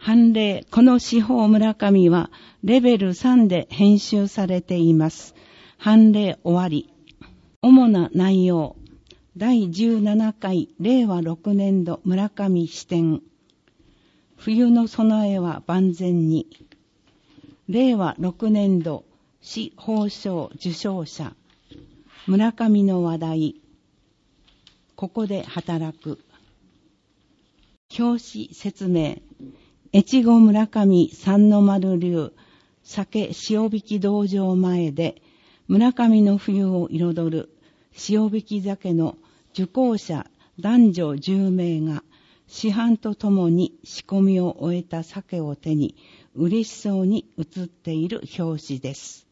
判例、この司法村上はレベル3で編集されています。判例終わり。主な内容。第17回令和6年度村上支店。冬の備えは万全に。令和6年度市褒章受章者。村上の話題。ここで働く。表紙説明。越後村上三の丸流酒塩引き道場前で村上の冬を彩る塩引き酒の受講者男女10名が師範とともに仕込みを終えた酒を手に嬉しそうに写っている表紙です。